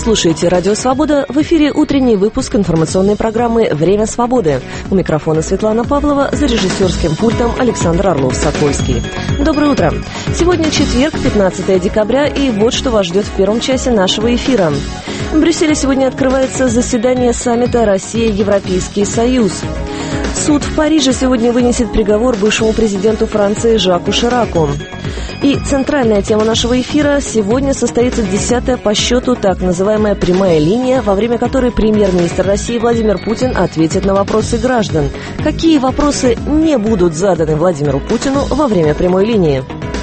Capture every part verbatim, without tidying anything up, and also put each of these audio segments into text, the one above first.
слушаете «Радио Свобода». В эфире утренний выпуск информационной программы «Время свободы». У микрофона Светлана Павлова, за режиссерским пультом Александр Орлов-Сокольский. Доброе утро. Сегодня четверг, пятнадцатое декабря, и вот что вас ждет в первом часе нашего эфира. В Брюсселе сегодня открывается заседание саммита «Россия-Европейский Союз». Суд в Париже сегодня вынесет приговор бывшему президенту Франции Жаку Шираку. И центральная тема нашего эфира: сегодня состоится десятая по счету так называемая прямая линия, во время которой премьер-министр России Владимир Путин ответит на вопросы граждан. Какие вопросы не будут заданы Владимиру Путину во время прямой линии?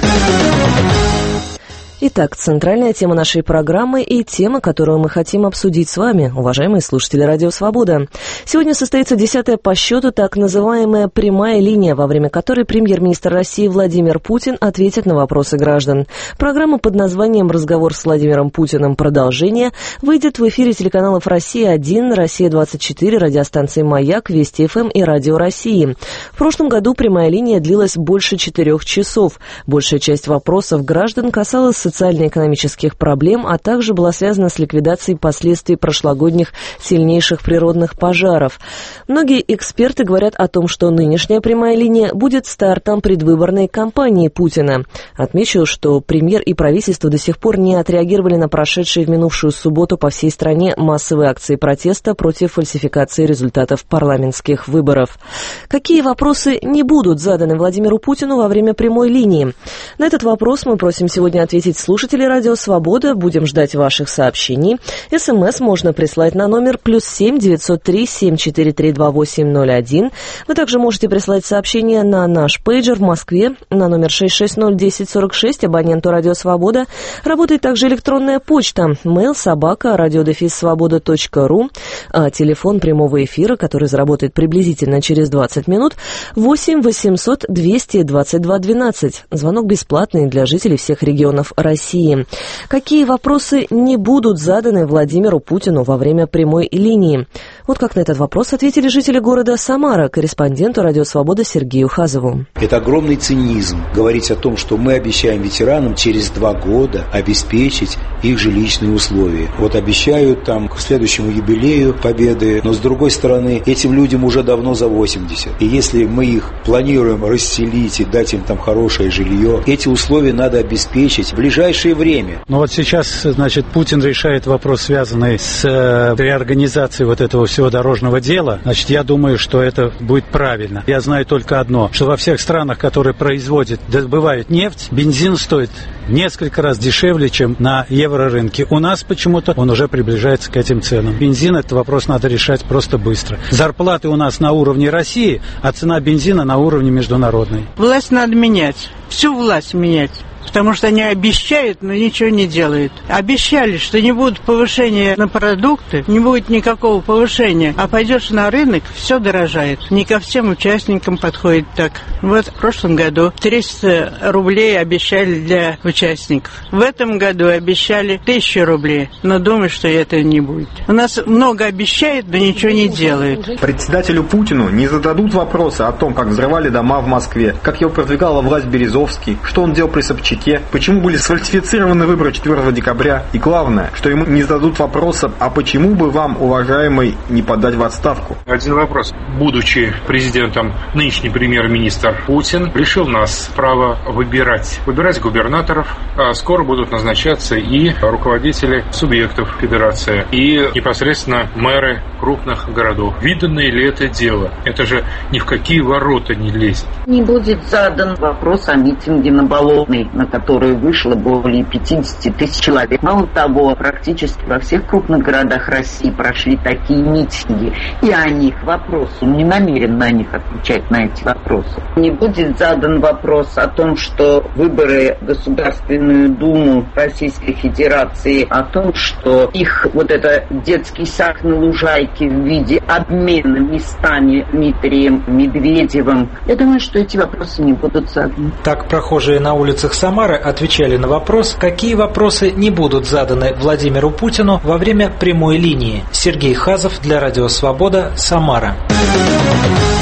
Итак, центральная тема нашей программы и тема, которую мы хотим обсудить с вами, уважаемые слушатели «Радио Свобода». Сегодня состоится десятая по счету так называемая прямая линия, во время которой премьер-министр России Владимир Путин ответит на вопросы граждан. Программа под названием «Разговор с Владимиром Путиным. Продолжение» выйдет в эфире телеканалов «Россия один», «Россия-двадцать четыре», радиостанции «Маяк», Вести ФМ и «Радио России». В прошлом году прямая линия длилась больше четырех часов. Большая часть вопросов граждан касалась социально-экономических проблем, а также была связана с ликвидацией последствий прошлогодних сильнейших природных пожаров. Многие эксперты говорят о том, что нынешняя прямая линия будет стартом предвыборной кампании Путина. Отмечу, что премьер и правительство до сих пор не отреагировали на прошедшие в минувшую субботу по всей стране массовые акции протеста против фальсификации результатов парламентских выборов. Какие вопросы не будут заданы Владимиру Путину во время прямой линии? На этот вопрос мы просим сегодня ответить слушатели «Радио Свобода». Будем ждать ваших сообщений. СМС можно прислать на номер плюс семь девятьсот три семь четыре три два восемь ноль один. Вы также можете прислать сообщение на наш пейджер в Москве на номер шесть шесть ноль десять сорок шесть, абоненту «Радио Свобода». Работает также электронная почта mail собака радиодефис свобода точка ру, а телефон прямого эфира, который заработает приблизительно через двадцать минут, восемь восемьсот двести двадцать два двенадцать. Звонок бесплатный для жителей всех регионов России. Какие вопросы не будут заданы Владимиру Путину во время прямой линии? Вот как на этот вопрос ответили жители города Самара корреспонденту «Радио Свобода» Сергею Хазову. Это огромный цинизм говорить о том, что мы обещаем ветеранам через два года обеспечить их жилищные условия. Вот обещают там к следующему юбилею Победы, но с другой стороны этим людям уже давно за восемьдесят. И если мы их планируем расселить и дать им там хорошее жилье, эти условия надо обеспечить в ближайшее время. Ну вот сейчас, значит, Путин решает вопрос, связанный с э, реорганизацией вот этого всего дорожного дела. Значит, я думаю, что это будет правильно. Я знаю только одно, что во всех странах, которые производят, добывают нефть, бензин стоит несколько раз дешевле, чем на еврорынке. У нас почему-то он уже приближается к этим ценам. Бензин, этот вопрос надо решать просто быстро. Зарплаты у нас на уровне России, а цена бензина на уровне международной. Власть надо менять. Всю власть менять. Потому что они обещают, но ничего не делают. Обещали, что не будет повышения на продукты, не будет никакого повышения, а пойдешь на рынок, все дорожает. Не ко всем участникам подходит так. Вот в прошлом году триста рублей обещали для участников. В этом году обещали тысячу рублей, но думаю, что это не будет. У нас много обещают, но ничего не делают. Председателю Путину не зададут вопросы о том, как взрывали дома в Москве, как его продвигала власть Березовский, что он делал при Собчаке, почему были сфальсифицированы выборы четвёртого декабря, и главное, что ему не зададут вопроса, а почему бы вам, уважаемый, не подать в отставку? Один вопрос. Будучи президентом, нынешний премьер-министр Путин лишил нас права выбирать. Выбирать губернаторов, а скоро будут назначаться и руководители субъектов федерации, и непосредственно мэры крупных городов. Виданное ли это дело? Это же ни в какие ворота не лезет. Не будет задан вопрос о митинге на Болотной, на который вышло более пятьдесят тысяч человек. Мало того, практически во всех крупных городах России прошли такие митинги. И о них вопрос, он не намерен на них отвечать, на эти вопросы. Не будет задан вопрос о том, что выборы в Государственную Думу Российской Федерации, о том, что их вот это детский сад на лужайке в виде обмена местами Дмитрием Медведевым. Я думаю, что эти вопросы не будут заданы. Так прохожие на улицах Самары отвечали на вопрос, какие вопросы не будут заданы Владимиру Путину во время прямой линии. Сергей Хазов для «Радио Свобода», Самара.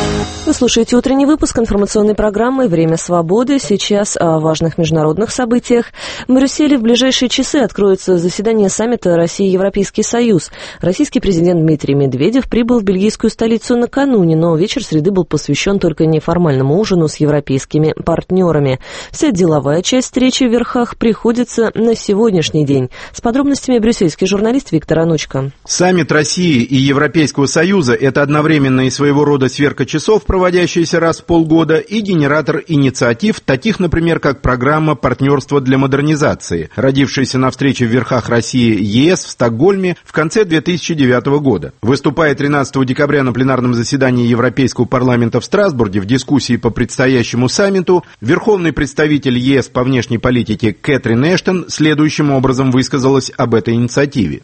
Вы слушаете утренний выпуск информационной программы «Время свободы». Сейчас о важных международных событиях. В Брюсселе в ближайшие часы откроется заседание саммита Россия-Европейский Союз. Российский президент Дмитрий Медведев прибыл в бельгийскую столицу накануне, но вечер среды был посвящен только неформальному ужину с европейскими партнерами. Вся деловая часть встречи в верхах приходится на сегодняшний день. С подробностями брюссельский журналист Виктор Анучко. Саммит России и Европейского Союза – это одновременно и своего рода сверка часов, проводящийся раз в полгода, и генератор инициатив, таких, например, как программа «Партнерство для модернизации», родившаяся на встрече в верхах России и ЕС в Стокгольме в конце две тысячи девятого года. Выступая тринадцатого декабря на пленарном заседании Европейского парламента в Страсбурге в дискуссии по предстоящему саммиту, верховный представитель ЕС по внешней политике Кэтрин Эштон следующим образом высказалась об этой инициативе.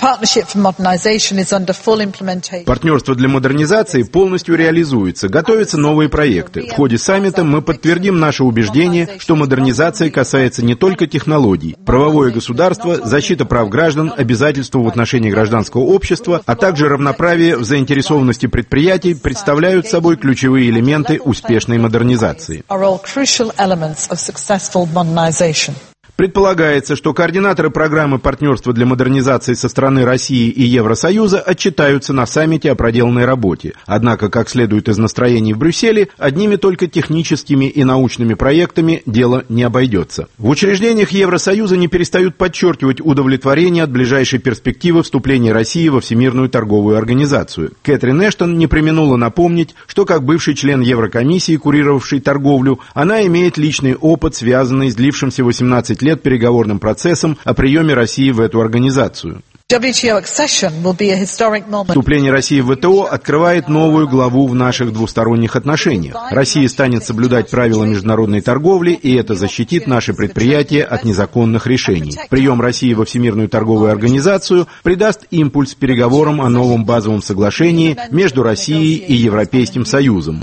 Партнерство для модернизации полностью реализуется, готовятся новые проекты. В ходе саммита мы подтвердим наше убеждение, что модернизация касается не только технологий. Правовое государство, защита прав граждан, обязательства в отношении гражданского общества, а также равноправие в заинтересованности предприятий представляют собой ключевые элементы успешной модернизации. Предполагается, что координаторы программы партнерства для модернизации со стороны России и Евросоюза отчитаются на саммите о проделанной работе. Однако, как следует из настроений в Брюсселе, одними только техническими и научными проектами дело не обойдется. В учреждениях Евросоюза не перестают подчеркивать удовлетворение от ближайшей перспективы вступления России во Всемирную торговую организацию. Кэтрин Эштон не преминула напомнить, что как бывший член Еврокомиссии, курировавший торговлю, она имеет личный опыт, связанный с длившимся восемнадцать лет переговорным процессом о приеме России в эту организацию. Вступление России в ВТО открывает новую главу в наших двусторонних отношениях. Россия станет соблюдать правила международной торговли, и это защитит наши предприятия от незаконных решений. Прием России во Всемирную торговую организацию придаст импульс переговорам о новом базовом соглашении между Россией и Европейским Союзом,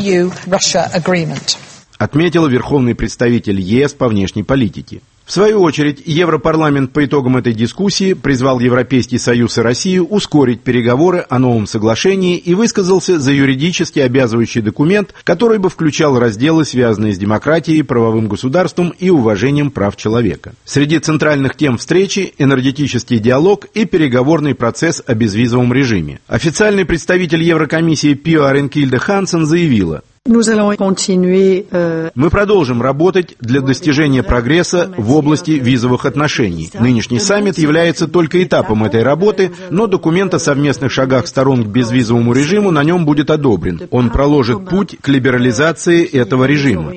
отметила верховный представитель ЕС по внешней политике. В свою очередь, Европарламент по итогам этой дискуссии призвал Европейский Союз и Россию ускорить переговоры о новом соглашении и высказался за юридически обязывающий документ, который бы включал разделы, связанные с демократией, правовым государством и уважением прав человека. Среди центральных тем встречи – энергетический диалог и переговорный процесс о безвизовом режиме. Официальный представитель Еврокомиссии Пио Аренкильде Хансен заявила: Мы продолжим работать для достижения прогресса в области визовых отношений. Нынешний саммит является только этапом этой работы, но документ о совместных шагах сторон к безвизовому режиму на нем будет одобрен. Он проложит путь к либерализации этого режима.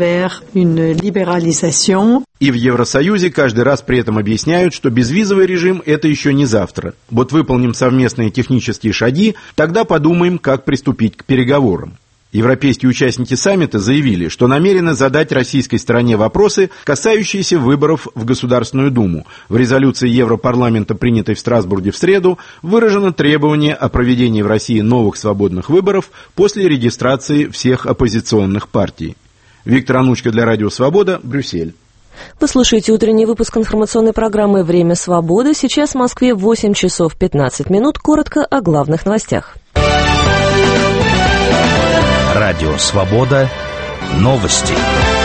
И в Евросоюзе каждый раз при этом объясняют, что безвизовый режим – это еще не завтра. Вот выполним совместные технические шаги, тогда подумаем, как приступить к переговорам. Европейские участники саммита заявили, что намерены задать российской стороне вопросы, касающиеся выборов в Государственную Думу. В резолюции Европарламента, принятой в Страсбурге в среду, выражено требование о проведении в России новых свободных выборов после регистрации всех оппозиционных партий. Виктор Анучко для Радио Свобода, Брюссель. Вы слушаете утренний выпуск информационной программы «Время свободы». Сейчас в Москве восемь часов пятнадцать минут. Коротко о главных новостях. Радио «Свобода». Новости.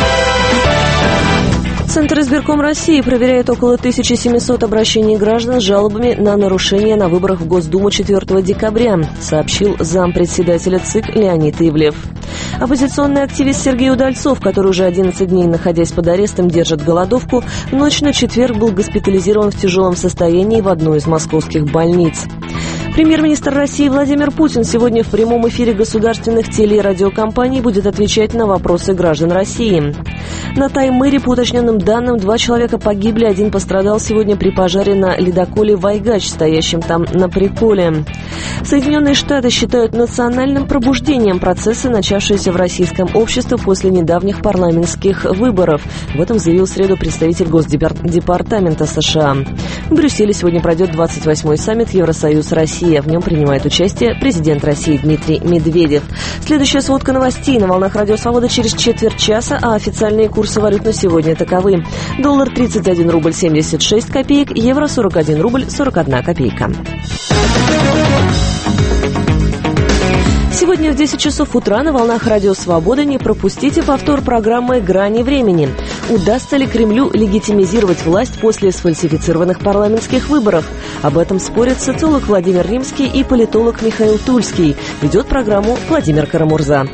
Центр избирком России проверяет около тысячи семисот обращений граждан с жалобами на нарушения на выборах в Госдуму четвёртого декабря, сообщил зампредседателя ЦИК Леонид Ивлев. Оппозиционный активист Сергей Удальцов, который уже одиннадцать дней, находясь под арестом, держит голодовку, в ночь на четверг был госпитализирован в тяжелом состоянии в одну из московских больниц. Премьер-министр России Владимир Путин сегодня в прямом эфире государственных теле- и радиокомпаний будет отвечать на вопросы граждан России. На Таймыре, по уточненным данным, два человека погибли, один пострадал сегодня при пожаре на ледоколе «Вайгач», стоящем там на приколе. Соединенные Штаты считают национальным пробуждением процессы, начавшиеся в российском обществе после недавних парламентских выборов. В этом заявил в среду представитель Госдепартамента США. В Брюсселе сегодня пройдет двадцать восьмой саммит Евросоюз-Россия. В нем принимает участие президент России Дмитрий Медведев. Следующая сводка новостей на волнах Радио Свобода через четверть часа, а официальные курсы валют на сегодня таковы. Доллар тридцать один рубль семьдесят шесть копеек, евро сорок один рубль сорок одна копейка. Сегодня в десять часов утра на волнах Радио Свобода не пропустите повтор программы «Грани времени». Удастся ли Кремлю легитимизировать власть после сфальсифицированных парламентских выборов? Об этом спорят социолог Владимир Римский и политолог Михаил Тульский. Ведет программу Владимир Карамурза.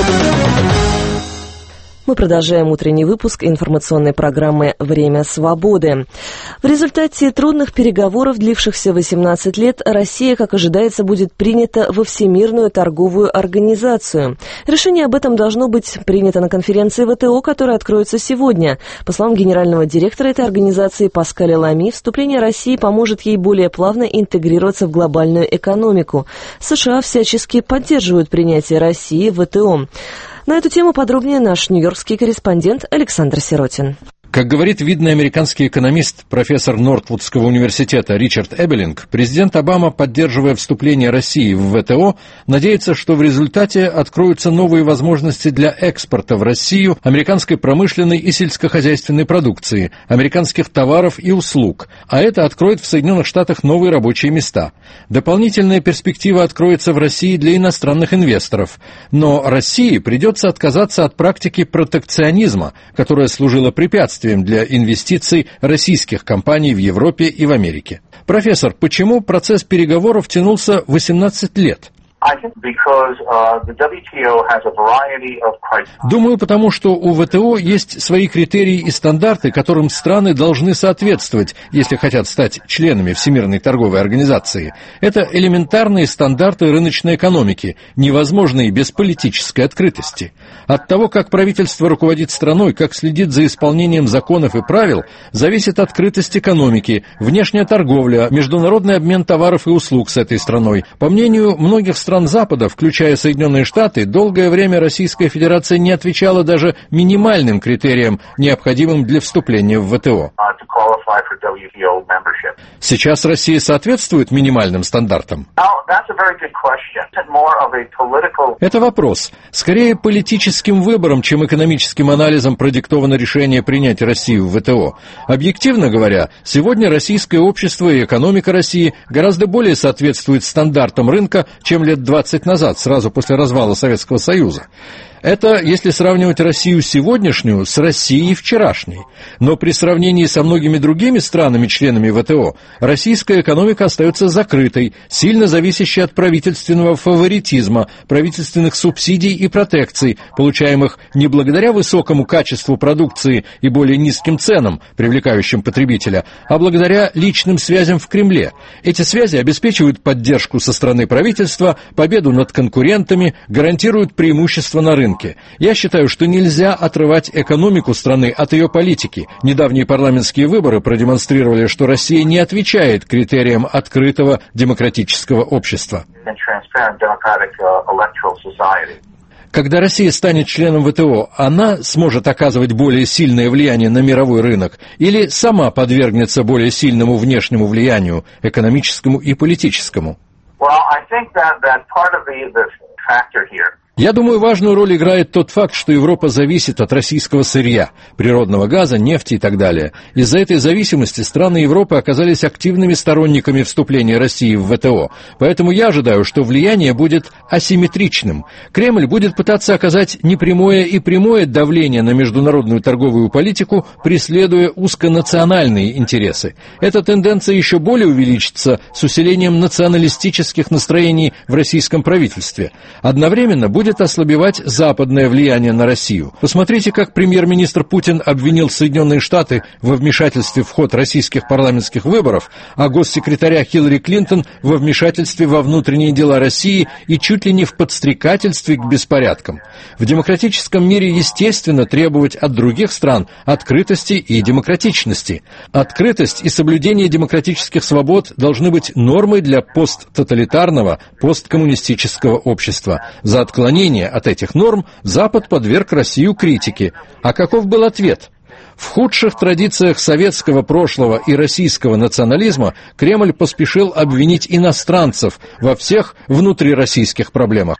Мы продолжаем утренний выпуск информационной программы «Время свободы». В результате трудных переговоров, длившихся восемнадцать лет, Россия, как ожидается, будет принята во Всемирную торговую организацию. Решение об этом должно быть принято на конференции ВТО, которая откроется сегодня. По словам генерального директора этой организации Паскаля Лами, вступление России поможет ей более плавно интегрироваться в глобальную экономику. США всячески поддерживают принятие России в ВТО. На эту тему подробнее наш нью-йоркский корреспондент Александр Сиротин. Как говорит видный американский экономист, профессор Нортвудского университета Ричард Эбелинг, президент Обама, поддерживая вступление России в ВТО, надеется, что в результате откроются новые возможности для экспорта в Россию американской промышленной и сельскохозяйственной продукции, американских товаров и услуг, а это откроет в Соединенных Штатах новые рабочие места. Дополнительная перспектива откроется в России для иностранных инвесторов, но России придется отказаться от практики протекционизма, которая служила препятствием для инвестиций российских компаний в Европе и в Америке. Профессор, почему процесс переговоров тянулся восемнадцать лет? Думаю, потому что у ВТО есть свои критерии и стандарты, которым страны должны соответствовать, если хотят стать членами Всемирной торговой организации. Это элементарные стандарты рыночной экономики, невозможные без политической открытости. От того, как правительство руководит страной, как следит за исполнением законов и правил, зависит открытость экономики, внешняя торговля, международный обмен товаров и услуг с этой страной. По мнению многих стран Запада, включая Соединенные Штаты, долгое время Российская Федерация не отвечала даже минимальным критериям, необходимым для вступления в ВТО. Сейчас Россия соответствует минимальным стандартам? Это вопрос. Скорее политическим выбором, чем экономическим анализом продиктовано решение принять Россию в ВТО. Объективно говоря, сегодня российское общество и экономика России гораздо более соответствуют стандартам рынка, чем лет двадцать назад, сразу после развала Советского Союза. Это если сравнивать Россию сегодняшнюю с Россией вчерашней. Но при сравнении со многими другими странами-членами ВТО, российская экономика остается закрытой, сильно зависящей от правительственного фаворитизма, правительственных субсидий и протекций, получаемых не благодаря высокому качеству продукции и более низким ценам, привлекающим потребителя, а благодаря личным связям в Кремле. Эти связи обеспечивают поддержку со стороны правительства, победу над конкурентами, гарантируют преимущество на рынке. Я считаю, что нельзя отрывать экономику страны от ее политики. Недавние парламентские выборы продемонстрировали, что Россия не отвечает критериям открытого демократического общества. Когда Россия станет членом ВТО, она сможет оказывать более сильное влияние на мировой рынок или сама подвергнется более сильному внешнему влиянию, экономическому и политическому? Я думаю, важную роль играет тот факт, что Европа зависит от российского сырья, природного газа, нефти и так далее. Из-за этой зависимости страны Европы оказались активными сторонниками вступления России в ВТО. Поэтому я ожидаю, что влияние будет асимметричным. Кремль будет пытаться оказать непрямое и прямое давление на международную торговую политику, преследуя узконациональные интересы. Эта тенденция еще более увеличится с усилением националистических настроений в российском правительстве. Одновременно будет будет ослабевать западное влияние на Россию. Посмотрите, как премьер-министр Путин обвинил Соединенные Штаты во вмешательстве в ход российских парламентских выборов, а госсекретаря Хиллари Клинтон во вмешательстве во внутренние дела России и чуть ли не в подстрекательстве к беспорядкам. В демократическом мире естественно требовать от других стран открытости и демократичности. Открытость и соблюдение демократических свобод должны быть нормой для посттоталитарного, посткоммунистического общества. За отклонение от этих норм Запад подверг Россию критике. А каков был ответ? В худших традициях советского прошлого и российского национализма Кремль поспешил обвинить иностранцев во всех внутрироссийских проблемах.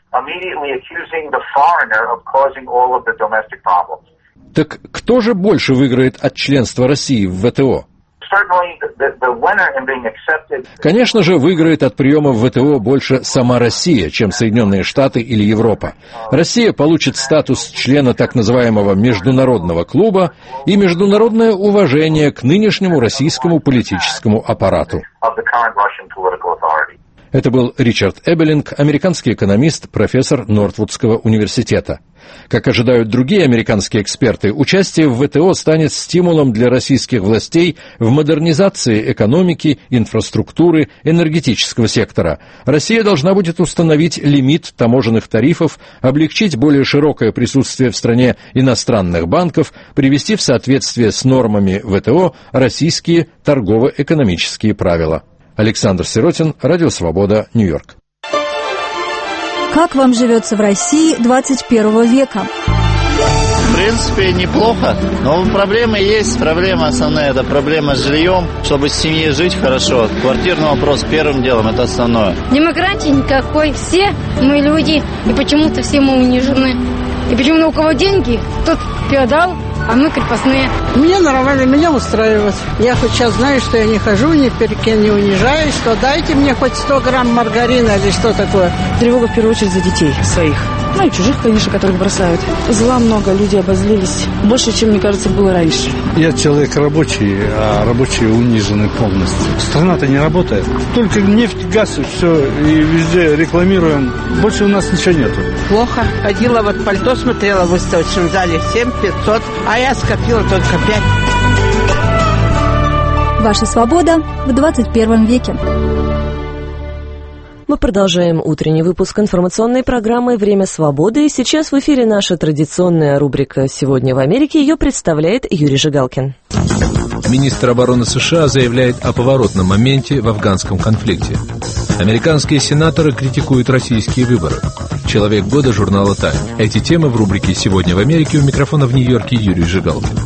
Так кто же больше выиграет от членства России в ВТО? Конечно же, выиграет от приема в ВТО больше сама Россия, чем Соединенные Штаты или Европа. Россия получит статус члена так называемого международного клуба и международное уважение к нынешнему российскому политическому аппарату. Это был Ричард Эбелинг, американский экономист, профессор Нортвудского университета. Как ожидают другие американские эксперты, участие в ВТО станет стимулом для российских властей в модернизации экономики, инфраструктуры, энергетического сектора. Россия должна будет установить лимит таможенных тарифов, облегчить более широкое присутствие в стране иностранных банков, привести в соответствие с нормами ВТО российские торгово-экономические правила. Александр Сиротин, Радио Свобода, Нью-Йорк. Как вам живется в России двадцать первого века? В принципе, неплохо, но проблемы есть. Проблема основная – это проблема с жильем. Чтобы в семье жить хорошо, квартирный вопрос первым делом – это основное. Демократии никакой. Все мы люди, и почему-то все мы унижены. И почему-то у кого деньги, тот феодал, а мы крепостные. Мне нормально, меня устраивает. Я хоть сейчас знаю, что я не хожу, ни перед кем не унижаюсь, что дайте мне хоть сто грамм маргарина или что такое. Тревога в первую очередь за детей своих. Ну и чужих, конечно, которых бросают. Зла много, люди обозлились. Больше, чем, мне кажется, было раньше. Я человек рабочий, а рабочие унижены полностью. Страна-то не работает. Только нефть, газ и все, и везде рекламируем. Больше у нас ничего нету. Плохо. Ходила, вот пальто смотрела в выставочном зале, семь пятьсот, а я скопила только пять. Ваша свобода в двадцать первом веке. Мы продолжаем утренний выпуск информационной программы «Время свободы». И сейчас в эфире наша традиционная рубрика «Сегодня в Америке». Ее представляет Юрий Жигалкин. Министр обороны США заявляет о поворотном моменте в афганском конфликте. Американские сенаторы критикуют российские выборы. Человек года журнала «Тайм». Эти темы в рубрике «Сегодня в Америке». У микрофона в Нью-Йорке Юрий Жигалкин.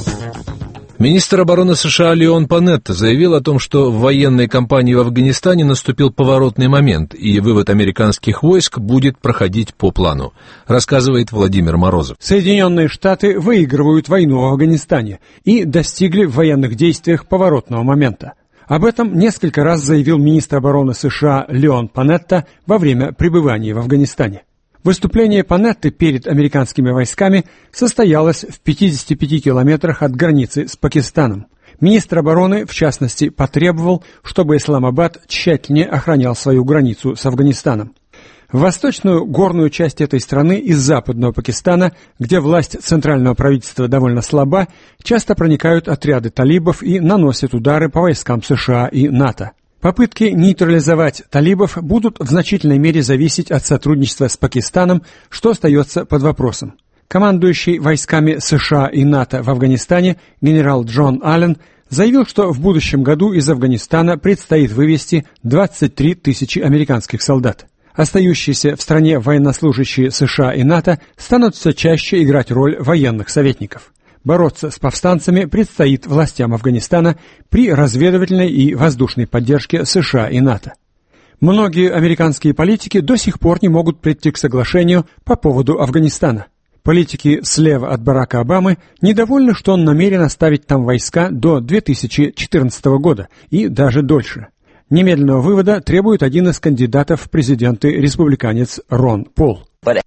Министр обороны США Леон Панетта заявил о том, что в военной кампании в Афганистане наступил поворотный момент, и вывод американских войск будет проходить по плану, рассказывает Владимир Морозов. Соединенные Штаты выигрывают войну в Афганистане и достигли в военных действиях поворотного момента. Об этом несколько раз заявил министр обороны США Леон Панетта во время пребывания в Афганистане. Выступление Панетты перед американскими войсками состоялось в пятидесяти пяти километрах от границы с Пакистаном. Министр обороны, в частности, потребовал, чтобы Исламабад тщательнее охранял свою границу с Афганистаном. В восточную горную часть этой страны из западного Пакистана, где власть центрального правительства довольно слаба, часто проникают отряды талибов и наносят удары по войскам США и НАТО. Попытки нейтрализовать талибов будут в значительной мере зависеть от сотрудничества с Пакистаном, что остается под вопросом. Командующий войсками США и НАТО в Афганистане генерал Джон Аллен заявил, что в будущем году из Афганистана предстоит вывести двадцать три тысячи американских солдат. Остающиеся в стране военнослужащие США и НАТО станут все чаще играть роль военных советников. Бороться с повстанцами предстоит властям Афганистана при разведывательной и воздушной поддержке США и НАТО. Многие американские политики до сих пор не могут прийти к соглашению по поводу Афганистана. Политики слева от Барака Обамы недовольны, что он намерен оставить там войска до две тысячи четырнадцатого года и даже дольше. Немедленного вывода требует один из кандидатов в президенты, республиканец Рон Пол.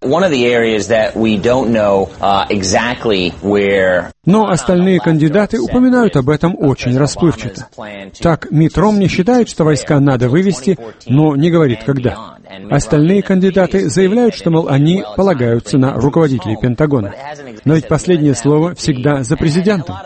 Но остальные кандидаты упоминают об этом очень расплывчато. Так, Митт Ромни считает, что войска надо вывести, но не говорит когда. Остальные кандидаты заявляют, что, мол, они полагаются на руководителей Пентагона. Но ведь последнее слово всегда за президентом.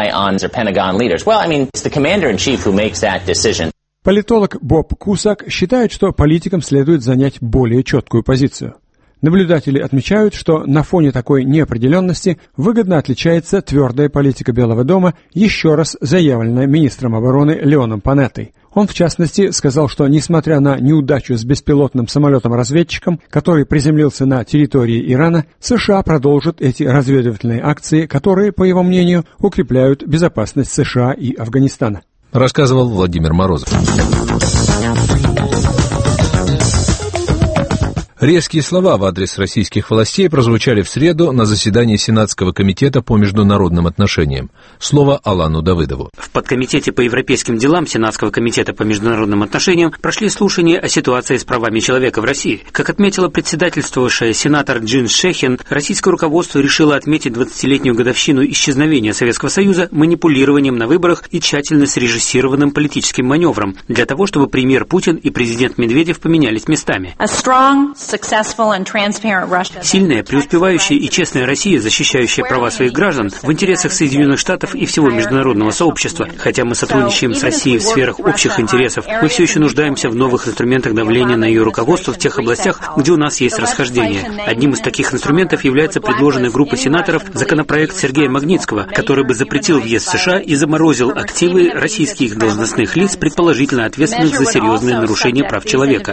Политолог Боб Кусак считает, что политикам следует занять более четкую позицию. Наблюдатели отмечают, что на фоне такой неопределенности выгодно отличается твердая политика Белого дома, еще раз заявленная министром обороны Леоном Панеттой. Он, в частности, сказал, что, несмотря на неудачу с беспилотным самолетом-разведчиком, который приземлился на территории Ирана, США продолжат эти разведывательные акции, которые, по его мнению, укрепляют безопасность США и Афганистана. Рассказывал Владимир Морозов. Резкие слова в адрес российских властей прозвучали в среду на заседании Сенатского комитета по международным отношениям. Слово Алану Давыдову. В подкомитете по европейским делам Сенатского комитета по международным отношениям прошли слушания о ситуации с правами человека в России. Как отметила председательствующая сенатор Джин Шехин, российское руководство решило отметить двадцатилетнюю годовщину исчезновения Советского Союза манипулированием на выборах и тщательно срежиссированным политическим маневром для того, чтобы премьер Путин и президент Медведев поменялись местами. Сильная, преуспевающая и честная Россия, защищающая права своих граждан в интересах Соединенных Штатов и всего международного сообщества. Хотя мы сотрудничаем с Россией в сферах общих интересов, мы все еще нуждаемся в новых инструментах давления на ее руководство в тех областях, где у нас есть расхождения. Одним из таких инструментов является предложенный группой сенаторов законопроект Сергея Магнитского, который бы запретил въезд в США и заморозил активы российских должностных лиц, предположительно ответственных за серьезные нарушения прав человека.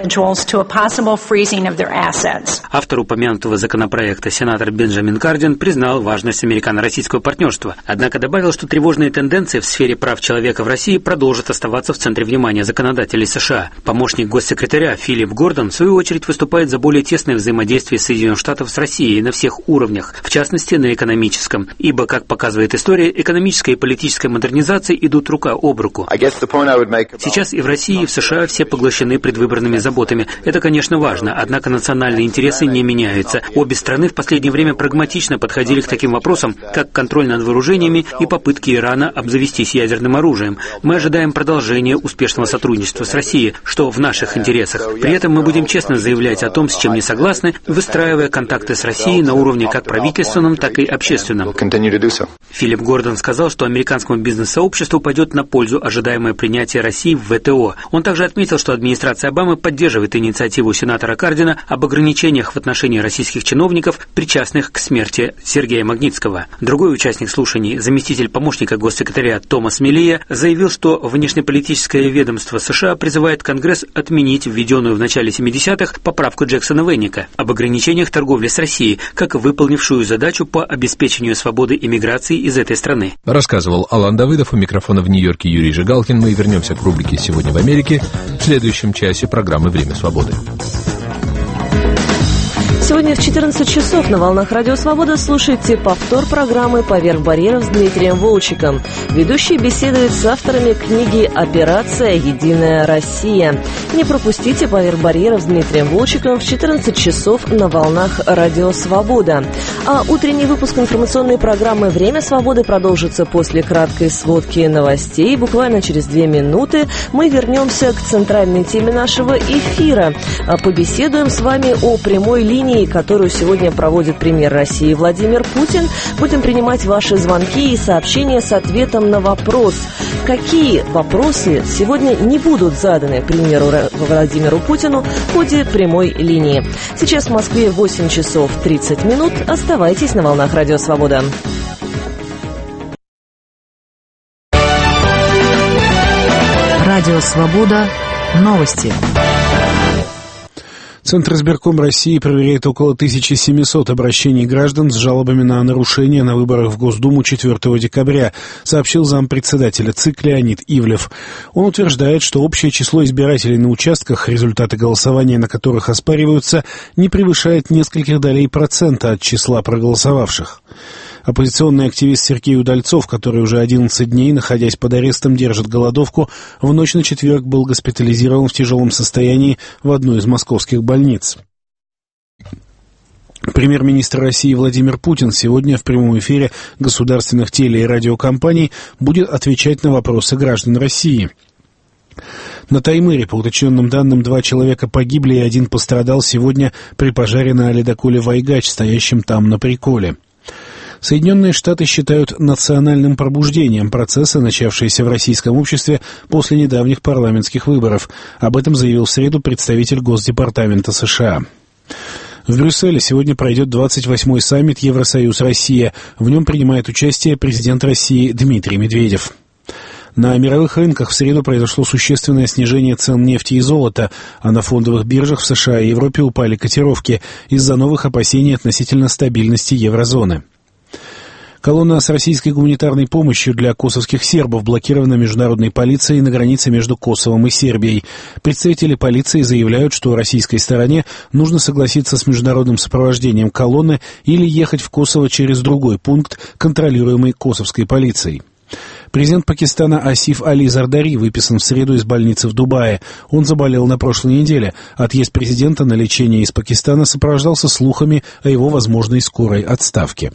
Автор упомянутого законопроекта, сенатор Бенджамин Кардин, признал важность американо-российского партнерства, однако добавил, что тревожные тенденции в сфере прав человека в России продолжат оставаться в центре внимания законодателей США. Помощник госсекретаря Филипп Гордон, в свою очередь, выступает за более тесное взаимодействие Соединенных Штатов с Россией на всех уровнях, в частности, на экономическом, ибо, как показывает история, экономическая и политическая модернизация идут рука об руку. Сейчас и в России, и в США все поглощены предвыборными заботами. Это, конечно, важно, однако национальные интересы не меняются. Обе страны в последнее время прагматично подходили к таким вопросам, как контроль над вооружениями и попытки Ирана обзавестись ядерным оружием. Мы ожидаем продолжения успешного сотрудничества с Россией, что в наших интересах. При этом мы будем честно заявлять о том, с чем не согласны, выстраивая контакты с Россией на уровне как правительственном, так и общественном. Филипп Гордон сказал, что американскому бизнес-сообществу пойдет на пользу ожидаемое принятие России в вэ тэ о. Он также отметил, что администрация Обамы поддерживает инициативу сенатора Кардина об ограничениях в отношении российских чиновников, причастных к смерти Сергея Магнитского. Другой участник слушаний, заместитель помощника госсекретаря Томас Мелия, заявил, что внешнеполитическое ведомство США призывает Конгресс отменить введенную в начале семидесятых поправку Джексона Венника об ограничениях торговли с Россией, как выполнившую задачу по обеспечению свободы иммиграции из этой страны. Рассказывал Алан Давыдов. У микрофона в Нью-Йорке Юрий Жигалкин. Мы вернемся к рубрике «Сегодня в Америке» в следующем часе программы «Время свободы». Сегодня в четырнадцать часов на волнах Радио Свобода слушайте повтор программы «Поверх барьеров» с Дмитрием Волчиком. Ведущий беседует с авторами книги «Операция. Единая Россия». Не пропустите «Поверх барьеров» с Дмитрием Волчиком в четырнадцать часов на волнах Радио Свобода. А утренний выпуск информационной программы «Время свободы» продолжится после краткой сводки новостей. Буквально через две минуты мы вернемся к центральной теме нашего эфира. Побеседуем с вами о прямой линии, которую сегодня проводит премьер России Владимир Путин. Будем принимать ваши звонки и сообщения с ответом на вопрос, какие вопросы сегодня не будут заданы премьеру Владимиру Путину в ходе прямой линии. Сейчас в Москве восемь часов тридцать минут. Оставайтесь на волнах Радио Свобода. Радио Свобода. Новости. Центр избирком России проверяет около тысячи семисот обращений граждан с жалобами на нарушения на выборах в Госдуму четвёртого декабря, сообщил зампредседателя ЦИК Леонид Ивлев. Он утверждает, что общее число избирателей на участках, результаты голосования на которых оспариваются, не превышает нескольких долей процента от числа проголосовавших. Оппозиционный активист Сергей Удальцов, который уже одиннадцать дней, находясь под арестом, держит голодовку, в ночь на четверг был госпитализирован в тяжелом состоянии в одну из московских больниц. Премьер-министр России Владимир Путин сегодня в прямом эфире государственных теле- и радиокомпаний будет отвечать на вопросы граждан России. На Таймыре, по уточненным данным, два человека погибли и один пострадал сегодня при пожаре на ледоколе «Вайгач», стоящем там на приколе. Соединенные Штаты считают национальным пробуждением процесса, начавшиеся в российском обществе после недавних парламентских выборов. Об этом заявил в среду представитель Госдепартамента США. В Брюсселе сегодня пройдет двадцать восьмой саммит Евросоюз-Россия. В нем принимает участие президент России Дмитрий Медведев. На мировых рынках в среду произошло существенное снижение цен нефти и золота, а на фондовых биржах в США и Европе упали котировки из-за новых опасений относительно стабильности еврозоны. Колонна с российской гуманитарной помощью для косовских сербов блокирована международной полицией на границе между Косовом и Сербией. Представители полиции заявляют, что российской стороне нужно согласиться с международным сопровождением колонны или ехать в Косово через другой пункт, контролируемый косовской полицией. Президент Пакистана Асиф Али Зардари выписан в среду из больницы в Дубае. Он заболел на прошлой неделе. Отъезд президента на лечение из Пакистана сопровождался слухами о его возможной скорой отставке.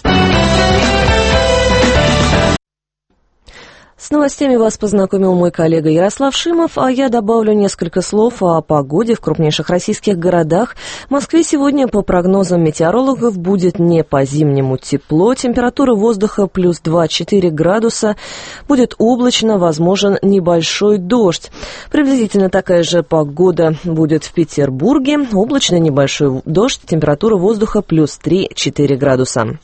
С новостями вас познакомил мой коллега Ярослав Шимов, а я добавлю несколько слов о погоде в крупнейших российских городах. В Москве сегодня, по прогнозам метеорологов, будет не по-зимнему тепло. Температура воздуха плюс два-четыре градуса. Будет облачно, возможен небольшой дождь. Приблизительно такая же погода будет в Петербурге. Облачный небольшой дождь. Температура воздуха плюс три-четыре градуса.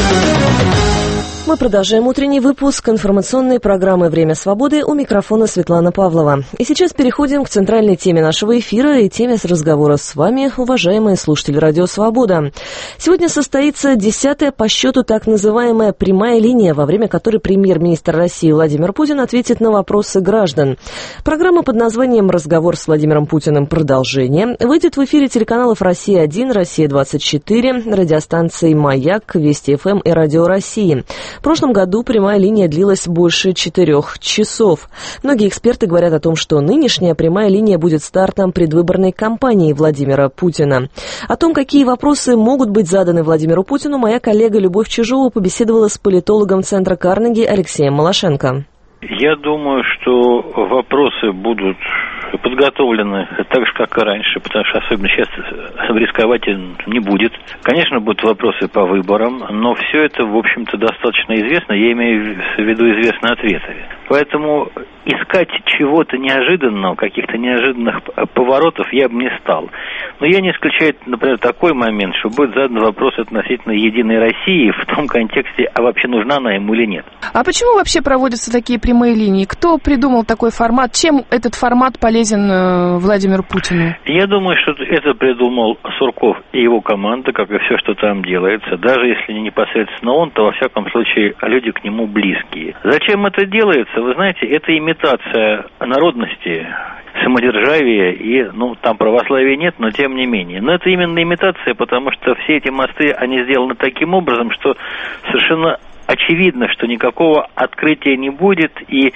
Мы продолжаем утренний выпуск информационной программы «Время свободы». У микрофона Светлана Павлова. И сейчас переходим к центральной теме нашего эфира и теме с разговора с вами, уважаемые слушатели «Радио Свобода». Сегодня состоится десятая по счету так называемая прямая линия, во время которой премьер-министр России Владимир Путин ответит на вопросы граждан. Программа под названием «Разговор с Владимиром Путиным. Продолжение» выйдет в эфире телеканалов «Россия-один», «Россия-двадцать четыре», радиостанций «Маяк», «Вести-ФМ» и «Радио России». В прошлом году прямая линия длилась больше четырех часов. Многие эксперты говорят о том, что нынешняя прямая линия будет стартом предвыборной кампании Владимира Путина. О том, какие вопросы могут быть заданы Владимиру Путину, моя коллега Любовь Чижова побеседовала с политологом Центра Карнеги Алексеем Малашенко. Я думаю, что вопросы будут подготовлены так же, как и раньше, потому что особенно сейчас рисковать не будет. Конечно, будут вопросы по выборам, но все это, в общем-то, достаточно известно, я имею в виду известные ответы. Поэтому искать чего-то неожиданного, каких-то неожиданных поворотов я бы не стал. Но я не исключаю, например, такой момент, что будет задан вопрос относительно Единой России в том контексте, а вообще нужна она ему или нет. А почему вообще проводятся такие прямые линии? Кто придумал такой формат? Чем этот формат полезен Владимиру Путину? Я думаю, что это придумал Сурков и его команда, как и все, что там делается. Даже если не непосредственно он, то, во всяком случае, люди к нему близкие. Зачем это делается? Вы знаете, это имитация народности, самодержавия и, ну, там православия нет, но тем не менее. Но это именно имитация, потому что все эти мосты, они сделаны таким образом, что совершенно очевидно, что никакого открытия не будет, и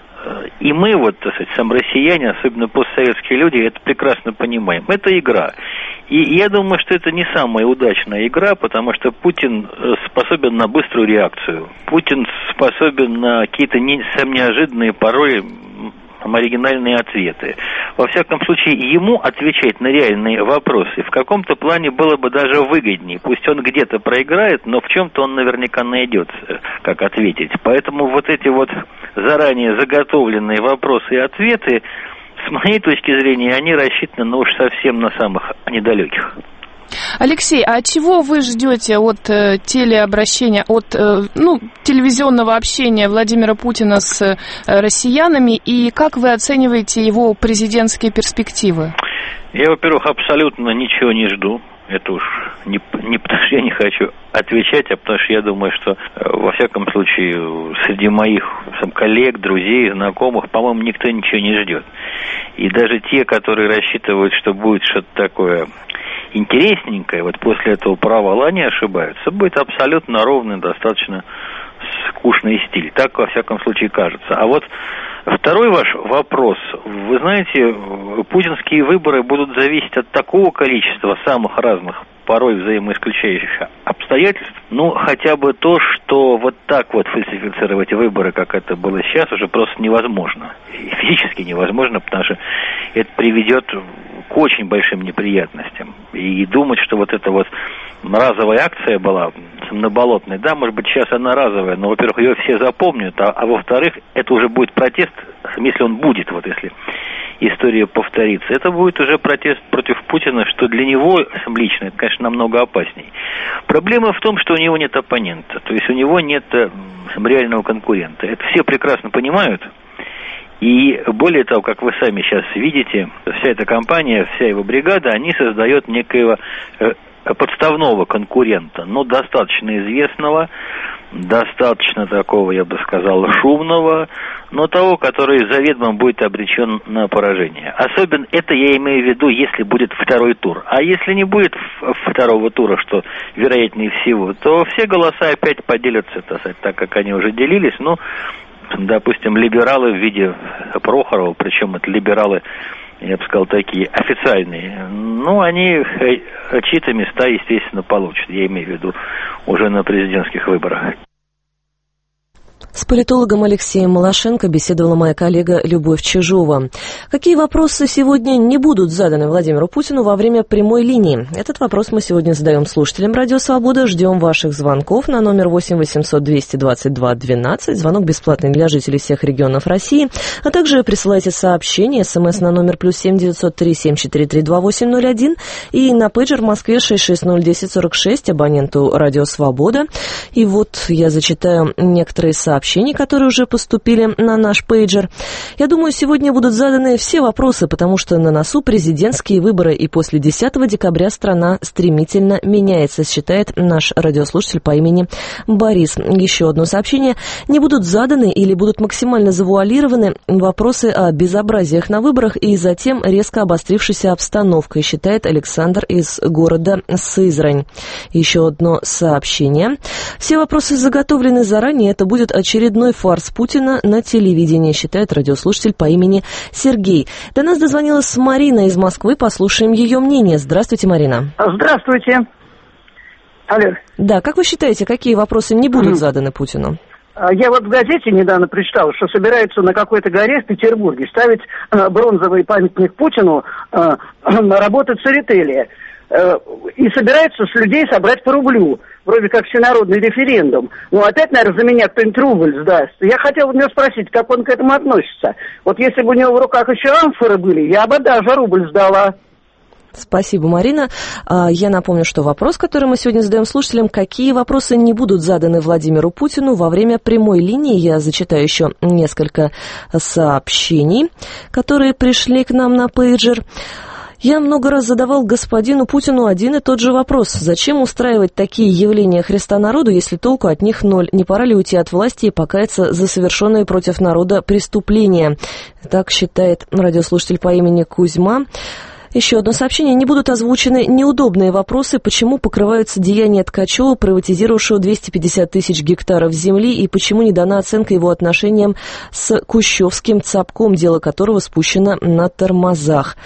И мы, вот, так сказать, сам россияне, особенно постсоветские люди, это прекрасно понимаем. Это игра. И я думаю, что это не самая удачная игра, потому что Путин способен на быструю реакцию. Путин способен на какие-то не, сам неожиданные, порой оригинальные ответы. Во всяком случае, ему отвечать на реальные вопросы в каком-то плане было бы даже выгоднее. Пусть он где-то проиграет, но в чем-то он наверняка найдет, как ответить. Поэтому вот эти вот заранее заготовленные вопросы и ответы, с моей точки зрения, они рассчитаны, ну уж совсем на самых недалеких. Алексей, а чего вы ждете от э, телеобращения, от э, ну, телевизионного общения Владимира Путина с э, россиянами, и как вы оцениваете его президентские перспективы? Я, во-первых, абсолютно ничего не жду. Это уж не, не потому, что я не хочу отвечать, а потому что я думаю, что, э, во всяком случае, среди моих сам, коллег, друзей, знакомых, по-моему, никто ничего не ждет. И даже те, которые рассчитывают, что будет что-то такое интересненькое, вот после этого провала они ошибаются, будет абсолютно ровный, достаточно скучный стиль. Так, во всяком случае, кажется. А вот второй ваш вопрос. Вы знаете, путинские выборы будут зависеть от такого количества самых разных, порой взаимоисключающих обстоятельств. Ну, хотя бы то, что вот так вот фальсифицировать выборы, как это было сейчас, уже просто невозможно. И физически невозможно, потому что это приведет к очень большим неприятностям. И думать, что вот эта вот разовая акция была на Болотной, да, может быть, сейчас она разовая, но, во-первых, ее все запомнят, а, а во-вторых, это уже будет протест, если он будет, вот если история повторится. Это будет уже протест против Путина, что для него лично это, конечно, намного опасней. Проблема в том, что у него нет оппонента, то есть у него нет реального конкурента. Это все прекрасно понимают. И более того, как вы сами сейчас видите, вся эта компания, вся его бригада, они создают некоего э, подставного конкурента, но достаточно известного, достаточно такого, я бы сказал, шумного, но того, который заведомо будет обречен на поражение. Особенно это я имею в виду, если будет второй тур. А если не будет второго тура, что вероятнее всего, то все голоса опять поделятся, так как они уже делились. Ну, допустим, либералы в виде Прохорова, причем это либералы, я бы сказал, такие официальные, ну, они чьи-то места, естественно, получат, я имею в виду уже на президентских выборах. С политологом Алексеем Малашенко беседовала моя коллега Любовь Чижова. Какие вопросы сегодня не будут заданы Владимиру Путину во время прямой линии? Этот вопрос мы сегодня задаем слушателям «Радио Свобода». Ждем ваших звонков на номер восемь восемьсот двести двадцать два двенадцать. Звонок бесплатный для жителей всех регионов России. А также присылайте сообщения, смс на номер плюс семь девятьсот три семь четыре три два восемь ноль один и на пейджер в Москве шесть шесть ноль десять сорок шесть абоненту «Радио Свобода». И вот я зачитаю некоторые сообщения, которые уже поступили на наш пейджер. Я думаю, сегодня будут заданы все вопросы, потому что на носу президентские выборы, и после десятого декабря страна стремительно меняется, считает наш радиослушатель по имени Борис. Еще одно сообщение. Не будут заданы или будут максимально завуалированы вопросы о безобразиях на выборах и затем резко обострившейся обстановкой, считает Александр из города Сызрань. Еще одно сообщение. Все вопросы заготовлены заранее, это будет очередной Очередной фарс Путина на телевидении, считает радиослушатель по имени Сергей. До нас дозвонилась Марина из Москвы. Послушаем ее мнение. Здравствуйте, Марина. Здравствуйте. Алло. Да, как вы считаете, какие вопросы не будут заданы Путину? Я вот в газете недавно прочитал, что собираются на какой-то горе в Петербурге ставить бронзовый памятник Путину на работы Церетели. И собираются с людей собрать по рублю. Вроде как всенародный референдум. Ну, опять, наверное, за меня кто-нибудь рубль сдаст. Я хотел у него спросить, как он к этому относится. Вот если бы у него в руках еще амфоры были, я бы даже рубль сдала. Спасибо, Марина. Я напомню, что вопрос, который мы сегодня задаем слушателям, какие вопросы не будут заданы Владимиру Путину во время прямой линии. Я зачитаю еще несколько сообщений, которые пришли к нам на пейджер. Я много раз задавал господину Путину один и тот же вопрос. Зачем устраивать такие явления Христа народу, если толку от них ноль? Не пора ли уйти от власти и покаяться за совершенные против народа преступления? Так считает радиослушатель по имени Кузьма. Еще одно сообщение. Не будут озвучены неудобные вопросы, почему покрываются деяния Ткачева, приватизировавшего двести пятьдесят тысяч гектаров земли, и почему не дана оценка его отношениям с Кущевским ЦАПКом, дело которого спущено на тормозах.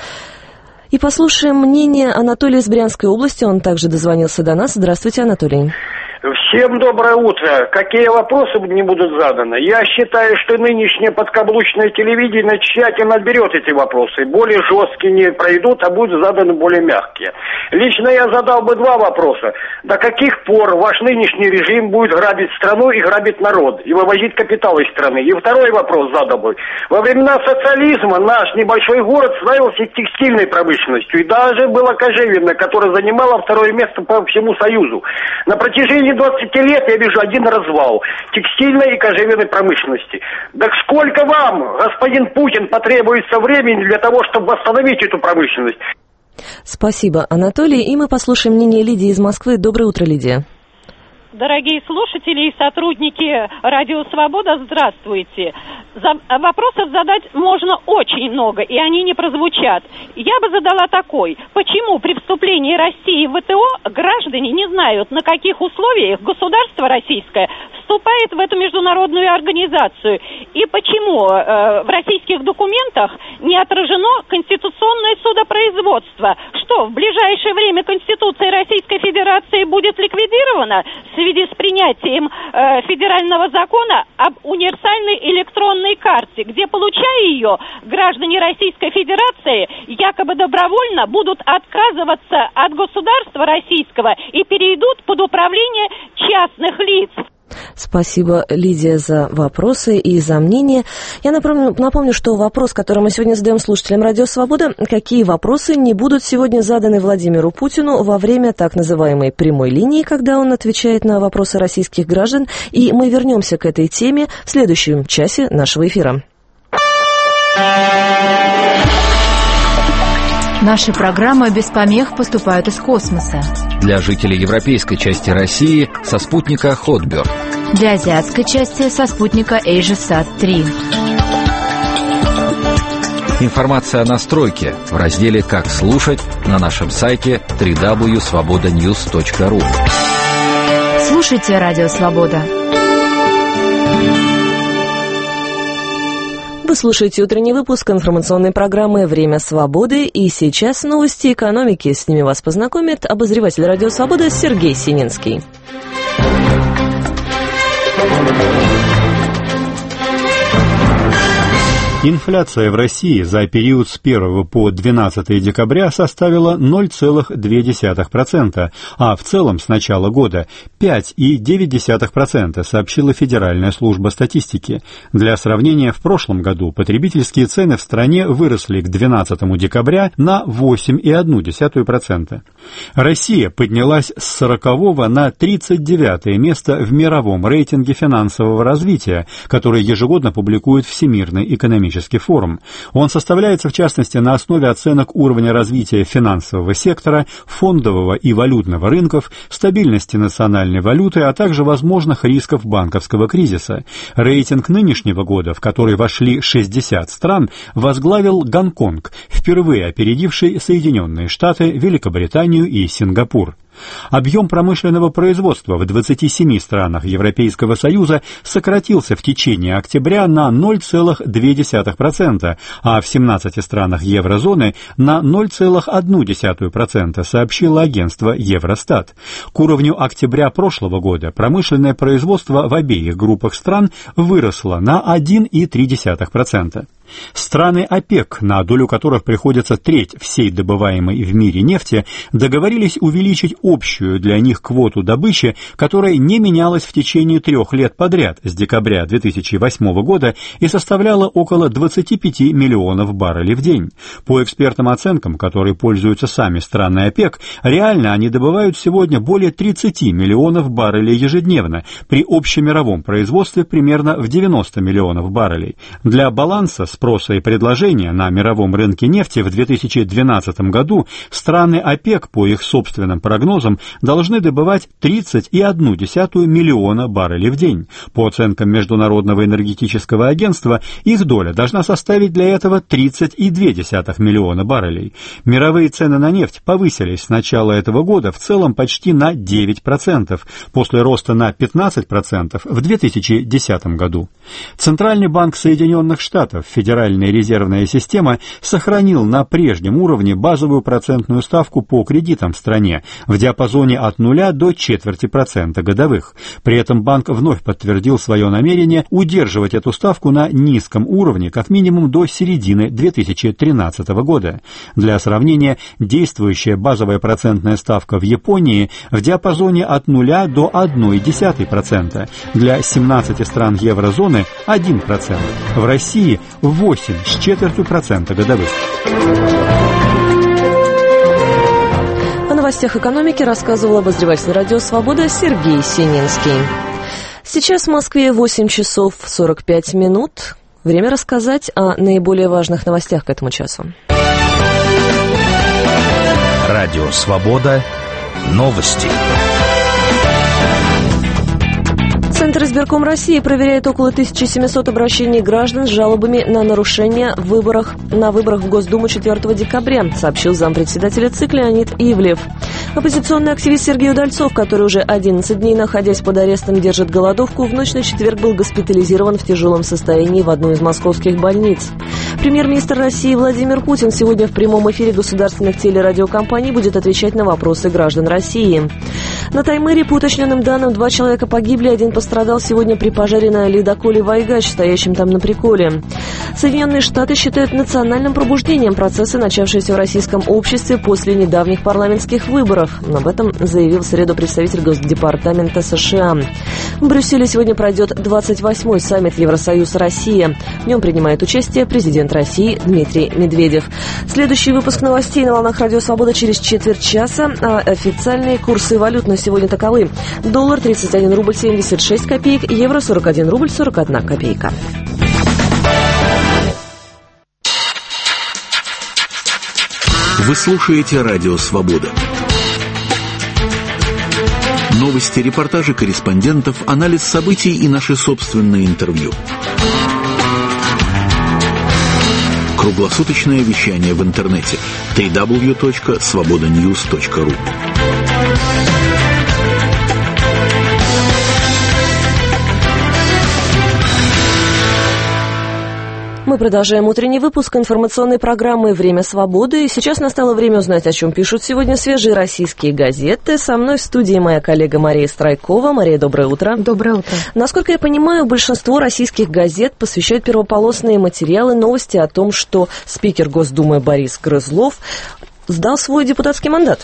И послушаем мнение Анатолия из Брянской области. Он также дозвонился до нас. Здравствуйте, Анатолий. Всем доброе утро. Какие вопросы не будут заданы? Я считаю, что нынешнее подкаблучное телевидение тщательно отберет эти вопросы. Более жесткие не пройдут, а будут заданы более мягкие. Лично я задал бы два вопроса. До каких пор ваш нынешний режим будет грабить страну и грабить народ, и вывозить капитал из страны? И второй вопрос задал бы. Во времена социализма наш небольшой город славился текстильной промышленностью. И даже была Кожевина, которая занимала второе место по всему Союзу. На протяжении двадцати лет я вижу один развал текстильной и кожевенной промышленности. Так сколько вам, господин Путин, потребуется времени для того, чтобы восстановить эту промышленность? Спасибо, Анатолий. И мы послушаем мнение Лидии из Москвы. Доброе утро, Лидия. Дорогие слушатели и сотрудники Радио Свобода, здравствуйте. За, вопросов задать можно очень много, и они не прозвучат. Я бы задала такой. Почему при вступлении России в ВТО граждане не знают, на каких условиях государство российское вступает в эту международную организацию? И почему э, в российских документах не отражено конституционное судопроизводство? Что, в ближайшее время Конституция Российской Федерации будет ликвидирована в связи с принятием э, федерального закона об универсальной электронной карте, где, получая ее, граждане Российской Федерации якобы добровольно будут отказываться от государства российского и перейдут под управление частных лиц. Спасибо, Лидия, за вопросы и за мнение. Я напомню, напомню, что вопрос, который мы сегодня задаем слушателям Радио Свобода, какие вопросы не будут сегодня заданы Владимиру Путину во время так называемой прямой линии, когда он отвечает на вопросы российских граждан. И мы вернемся к этой теме в следующем часе нашего эфира. Наши программы без помех поступают из космоса. Для жителей европейской части России со спутника Hotbird. Для азиатской части со спутника AsiaSat три. Информация о настройке в разделе «Как слушать» на нашем сайте дабл ю дабл ю дабл ю точка свобода ньюс точка ру. Слушайте «Радио Свобода». Вы слушаете утренний выпуск информационной программы «Время свободы». И сейчас новости экономики. С ними вас познакомит обозреватель «Радио Свобода» Сергей Сининский. Инфляция в России за период с первого по двенадцатое декабря составила ноль целых две десятых процента, а в целом с начала года пять целых девять десятых процента, сообщила Федеральная служба статистики. Для сравнения, в прошлом году потребительские цены в стране выросли к двенадцатому декабря на восемь целых одну десятую процента. Россия поднялась с сорокового на тридцать девятое место в мировом рейтинге финансового развития, который ежегодно публикует Всемирный экономический форум. Он составляется, в частности, на основе оценок уровня развития финансового сектора, фондового и валютного рынков, стабильности национальной валюты, а также возможных рисков банковского кризиса. Рейтинг нынешнего года, в который вошли шестьдесят стран, возглавил Гонконг, впервые опередивший Соединенные Штаты, Великобританию и Сингапур. Объем промышленного производства в двадцати семи странах Европейского Союза сократился в течение октября на ноль целых две десятых процента, а в семнадцати странах еврозоны на ноль целых одну десятую процента, сообщило агентство Евростат. К уровню октября прошлого года промышленное производство в обеих группах стран выросло на один целых три десятых процента. Страны ОПЕК, на долю которых приходится треть всей добываемой в мире нефти, договорились увеличить общую для них квоту добычи, которая не менялась в течение трех лет подряд с декабря две тысячи восьмого года и составляла около двадцати пяти миллионов баррелей в день. По экспертным оценкам, которые пользуются сами страны ОПЕК, реально они добывают сегодня более тридцати миллионов баррелей ежедневно, при общемировом производстве примерно в девяноста миллионов баррелей. Для баланса спроса и предложения на мировом рынке нефти в две тысячи двенадцатом году страны ОПЕК, по их собственным прогнозам, должны добывать тридцать целых одну десятую миллиона баррелей в день. По оценкам Международного энергетического агентства, их доля должна составить для этого тридцать целых две десятых миллиона баррелей. Мировые цены на нефть повысились с начала этого года в целом почти на девять процентов, после роста на пятнадцать процентов в две тысячи десятом году. Центральный банк Соединенных Штатов, Федеральная резервная система, сохранил на прежнем уровне базовую процентную ставку по кредитам в стране в диапазоне от нуля до четверти процента годовых. При этом банк вновь подтвердил свое намерение удерживать эту ставку на низком уровне как минимум до середины две тысячи тринадцатого года. Для сравнения, действующая базовая процентная ставка в Японии в диапазоне от нуля до одной десятой процента, для семнадцати стран еврозоны один процент, в России восемь с четвертью процента годовых. О новостях экономики рассказывал обозреватель радио «Свобода» Сергей Сининский. Сейчас в Москве восемь часов сорок пять минут. Время рассказать о наиболее важных новостях к этому часу. Радио «Свобода». Новости. Центр избирком России проверяет около тысячи семисот обращений граждан с жалобами на нарушения в выборах, на выборах в Госдуму четвёртого декабря, сообщил зампредседателя ЦИК Леонид Ивлев. Оппозиционный активист Сергей Удальцов, который уже одиннадцать дней, находясь под арестом, держит голодовку, в ночь на четверг был госпитализирован в тяжелом состоянии в одну из московских больниц. Премьер-министр России Владимир Путин сегодня в прямом эфире государственных телерадиокомпаний будет отвечать на вопросы граждан России. На Таймыре, по уточненным данным, два человека погибли, один пострадал сегодня при пожаре на ледоколе «Вайгач», стоящем там на приколе. Соединенные Штаты считают национальным пробуждением процессы, начавшиеся в российском обществе после недавних парламентских выборов. Об этом заявил в среду представитель Госдепартамента США. В Брюсселе сегодня пройдет двадцать восьмой саммит Евросоюз-Россия. В нем принимает участие президент России Дмитрий Медведев. Следующий выпуск новостей на волнах Радио Свобода через четверть часа. А официальные курсы валют на сегодня таковы. Доллар тридцать один рубль семьдесят шесть копеек, евро сорок один рубль сорок одна копейка. Вы слушаете Радио Свобода. Новости, репортажи корреспондентов, анализ событий и наши собственные интервью. Круглосуточное вещание в интернете дабл ю дабл ю дабл ю точка свобода ньюс точка ру. Мы продолжаем утренний выпуск информационной программы «Время свободы». И сейчас настало время узнать, о чем пишут сегодня свежие российские газеты. Со мной в студии моя коллега Мария Страйкова. Мария, доброе утро. Доброе утро. Насколько я понимаю, большинство российских газет посвящают первополосные материалы, новости о том, что спикер Госдумы Борис Грызлов сдал свой депутатский мандат.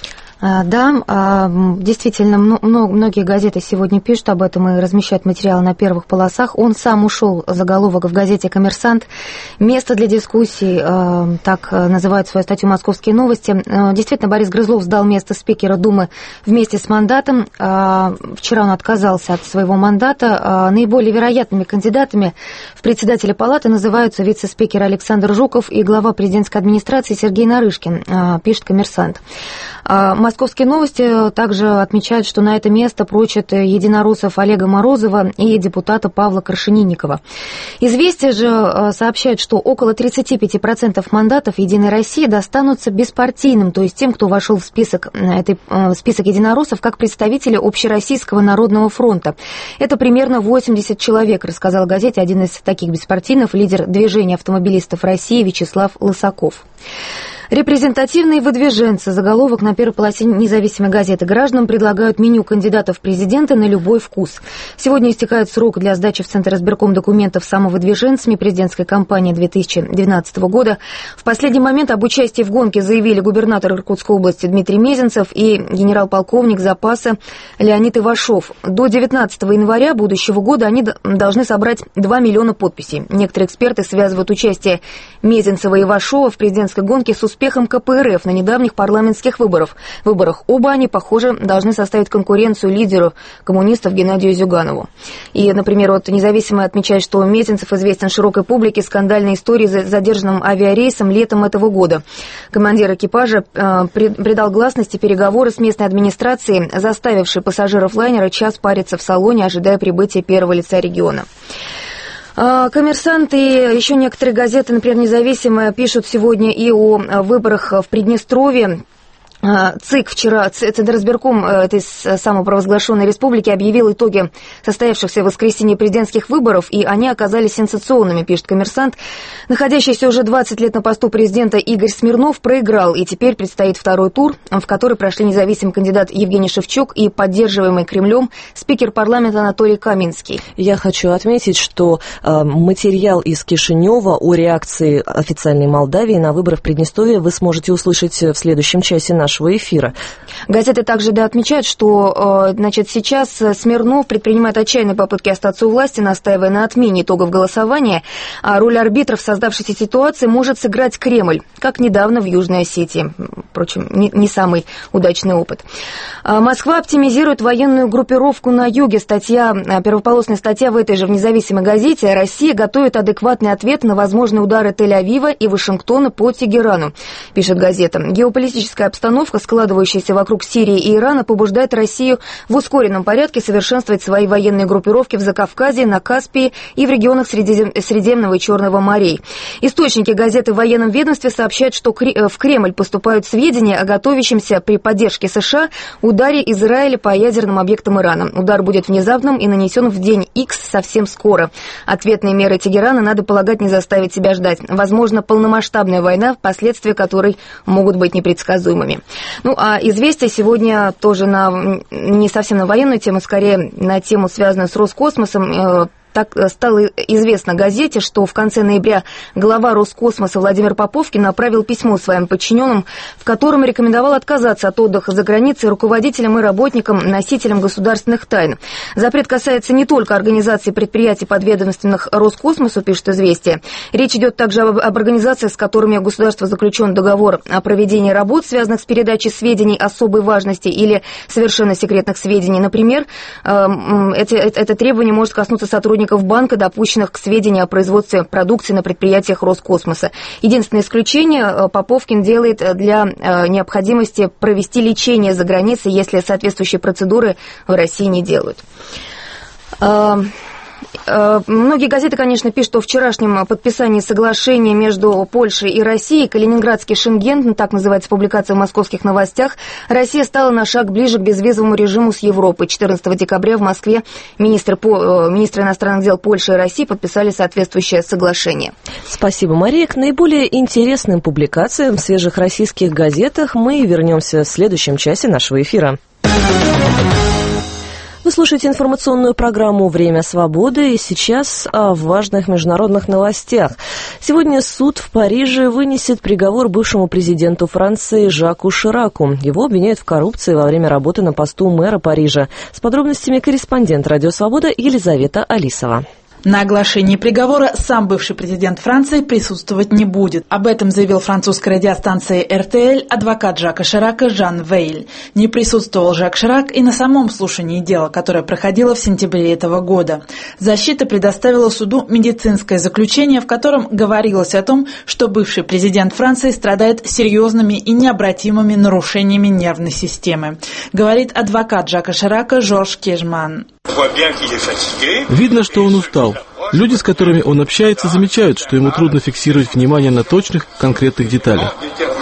Да, действительно, многие газеты сегодня пишут об этом и размещают материалы на первых полосах. Он сам ушел, заголовок в газете «Коммерсант». Место для дискуссий, так называют свою статью «Московские новости». Действительно, Борис Грызлов сдал место спикера Думы вместе с мандатом. Вчера он отказался от своего мандата. Наиболее вероятными кандидатами в председателя палаты называются вице-спикер Александр Жуков и глава президентской администрации Сергей Нарышкин, пишет «Коммерсант». Московские новости также отмечают, что на это место прочат единороссов Олега Морозова и депутата Павла Крашенинникова. «Известия» же сообщают, что около тридцать пять процентов мандатов «Единой России» достанутся беспартийным, то есть тем, кто вошел в список, этой, список единороссов как представители Общероссийского народного фронта. Это примерно восемьдесят человек, рассказал газете один из таких беспартийных, лидер движения автомобилистов России Вячеслав Лысаков. Репрезентативные выдвиженцы. Заголовок на первой полосе независимой газеты. Гражданам предлагают меню кандидатов в президенты на любой вкус. Сегодня истекает срок для сдачи в Центр избирком документов самовыдвиженцами президентской кампании две тысячи двенадцатого года. В последний момент об участии в гонке заявили губернатор Иркутской области Дмитрий Мезенцев и генерал-полковник запаса Леонид Ивашов. До девятнадцатого января будущего года они должны собрать два миллиона подписей. Некоторые эксперты связывают участие Мезенцева и Ивашова в президентской гонке с успехом ка пэ эр эф на недавних парламентских выборах. выборах. Оба они, похоже, должны составить конкуренцию лидеру коммунистов Геннадию Зюганову. И, например, вот независимый отмечает, что Мезенцев известен широкой публике скандальной истории с задержанным авиарейсом летом этого года. Командир экипажа э, придал гласности переговоры с местной администрацией, заставившей пассажиров лайнера час париться в салоне, ожидая прибытия первого лица региона. «Коммерсант» и еще некоторые газеты, например, «Независимая», пишут сегодня и о выборах в Приднестровье. ЦИК вчера, Центризбирком этой самопровозглашенной республики объявил итоги состоявшихся в воскресенье президентских выборов, и они оказались сенсационными, пишет «Коммерсант». Находящийся уже двадцать лет на посту президента Игорь Смирнов проиграл, и теперь предстоит второй тур, в который прошли независимый кандидат Евгений Шевчук и поддерживаемый Кремлем спикер парламента Анатолий Каминский. Я хочу отметить, что э, материал из Кишинева о реакции официальной Молдавии на выборы в Приднестровье вы сможете услышать в следующем часе нашего эфира. Газеты также да, отмечают, что значит, сейчас Смирнов предпринимает отчаянные попытки остаться у власти, настаивая на отмене итогов голосования, а роль арбитров в создавшейся ситуации может сыграть Кремль, как недавно в Южной Осетии. Впрочем, не, не самый удачный опыт. Москва оптимизирует военную группировку на юге. Статья, первополосная статья в этой же в независимой газете. Россия готовит адекватный ответ на возможные удары Тель-Авива и Вашингтона по Тегерану, пишет газета. Геополитическая обстановка, складывающаяся вокруг Сирии и Ирана, побуждает Россию в ускоренном порядке совершенствовать свои военные группировки в Закавказье, на Каспии и в регионах Средизем... Средиземного и Черного морей. Источники газеты в военном ведомстве сообщают, что в Кремль поступают сведения о готовящемся при поддержке США ударе Израиля по ядерным объектам Ирана. Удар будет внезапным и нанесен в день Икс совсем скоро. Ответные меры Тегерана, надо полагать, не заставить себя ждать. Возможно, полномасштабная война, последствия которой могут быть непредсказуемыми. Ну, а «Известия» сегодня тоже на, не совсем на военную тему, скорее на тему, связанную с Роскосмосом. Так стало известно газете, что в конце ноября глава Роскосмоса Владимир Поповкин направил письмо своим подчиненным, в котором рекомендовал отказаться от отдыха за границей руководителям и работникам, носителям государственных тайн. Запрет касается не только организации предприятий, подведомственных Роскосмосу, пишет «Известия». Речь идет также об, об организациях, с которыми у государства заключен договор о проведении работ, связанных с передачей сведений особой важности или совершенно секретных сведений. Например, э, это, это требование может коснуться сотрудников сотрудников банка, допущенных к сведению о производстве продукции на предприятиях Роскосмоса. Единственное исключение Поповкин делает для необходимости провести лечение за границей, если соответствующие процедуры в России не делают. Многие газеты, конечно, пишут о вчерашнем подписании соглашения между Польшей и Россией. Калининградский Шенген, так называется публикация в московских новостях. Россия стала на шаг ближе к безвизовому режиму с Европой. четырнадцатого декабря в Москве министры, министры иностранных дел Польши и России подписали соответствующее соглашение. Спасибо, Мария. К наиболее интересным публикациям в свежих российских газетах мы вернемся в следующем часе нашего эфира. Вы слушаете информационную программу «Время свободы», и сейчас о важных международных новостях. Сегодня суд в Париже вынесет приговор бывшему президенту Франции Жаку Шираку. Его обвиняют в коррупции во время работы на посту мэра Парижа. С подробностями корреспондент «Радио Свобода» Елизавета Алисова. На оглашении приговора сам бывший президент Франции присутствовать не будет. Об этом заявил французской радиостанции эр тэ эль адвокат Жака Ширака Жан Вейль. Не присутствовал Жак Ширак и на самом слушании дела, которое проходило в сентябре этого года. Защита предоставила суду медицинское заключение, в котором говорилось о том, что бывший президент Франции страдает серьезными и необратимыми нарушениями нервной системы. Говорит адвокат Жака Ширака Жорж Кежман. Видно, что он устал. Люди, с которыми он общается, замечают, что ему трудно фиксировать внимание на точных, конкретных деталях.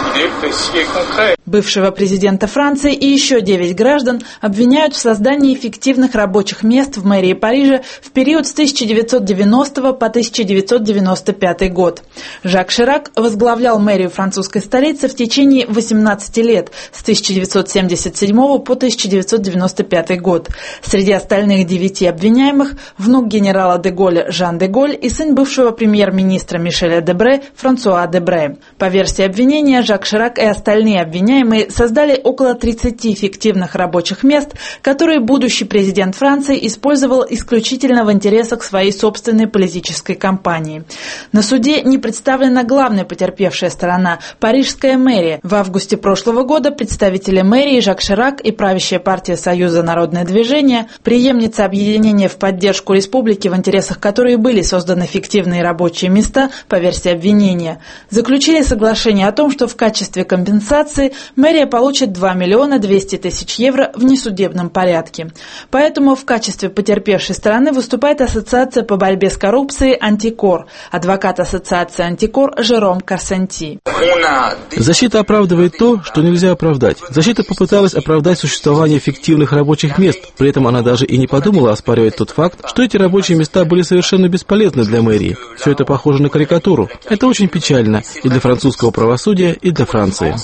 Бывшего президента Франции и еще девять граждан обвиняют в создании фиктивных рабочих мест в мэрии Парижа в период с тысяча девятьсот девяностого по тысяча девятьсот девяносто пятый год. Жак Ширак возглавлял мэрию французской столицы в течение восемнадцати лет, с тысяча девятьсот семьдесят седьмого по тысяча девятьсот девяносто пятый год. Среди остальных девяти обвиняемых внук генерала де Голля Жан де Голь и сын бывшего премьер-министра Мишеля Дебре Франсуа Дебре. По версии обвинения, Жак Ширак и остальные обвиняемые создали около тридцати фиктивных рабочих мест, которые будущий президент Франции использовал исключительно в интересах своей собственной политической кампании. На суде не представлена главная потерпевшая сторона – парижская мэрия. В августе прошлого года представители мэрии Жак Ширак и правящая партия Союза народное движение, преемница объединения в поддержку республики, в интересах которой были созданы фиктивные рабочие места, по версии обвинения, заключили соглашение о том, что в качестве компенсации мэрия получит два миллиона двести тысяч евро в несудебном порядке. Поэтому в качестве потерпевшей стороны выступает Ассоциация по борьбе с коррупцией «Антикор», адвокат Ассоциации «Антикор» Жером Карсанти. Защита оправдывает то, что нельзя оправдать. Защита попыталась оправдать существование фиктивных рабочих мест, при этом она даже и не подумала оспаривать тот факт, что эти рабочие места были совершенно бесполезны для мэрии. Все это похоже на карикатуру. Это очень печально и для французского правосудия, и для Франции.